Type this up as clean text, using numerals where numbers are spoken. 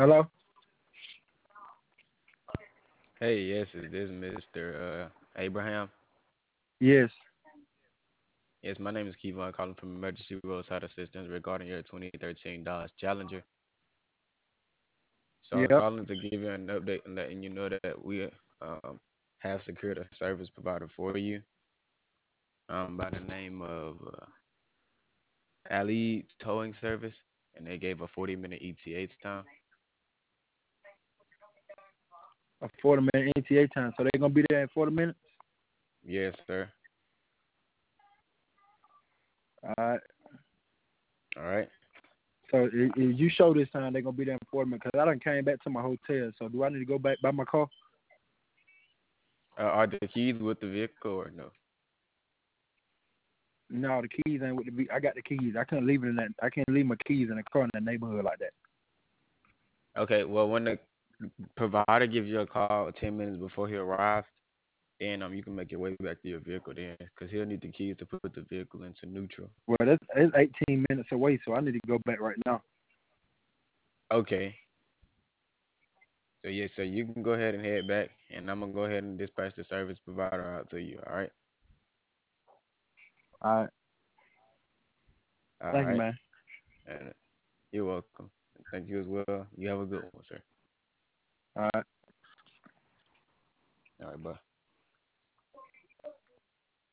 Hello? Hey, yes, is this Mr. Abraham? Yes. Yes, my name is Kevon calling from Emergency Roadside Assistance regarding your 2013 Dodge Challenger. So I was Yep. calling to give you an update and letting you know that we um, have secured a service provider for you by the name of Ali Towing Service, and they gave a 40-minute ETA time. A 40-minute ETA time. So they're gonna be there in 40 minutes? Yes, sir. Alright. All right. So if you show this time they're gonna be there in 40 minutes. Cause I done came back to my hotel. So do I need to go back by my car? Are the keys with the vehicle or no? No, the keys ain't with I got the keys. I can't leave it in that. I can't leave my keys in the car in that neighborhood like that. Okay. Well, when the provider gives you a call 10 minutes before he arrives, then you can make your way back to your vehicle then, because he'll need the keys to put the vehicle into neutral. Well, it's 18 minutes away, so I need to go back right now. Okay. So yeah, so you can go ahead and head back, and I'm gonna go ahead and dispatch the service provider out to you. All right. Alright. All Thank you, right. man. And you're welcome. Thank you as well. You have a good one, sir. Alright. All right. Bye.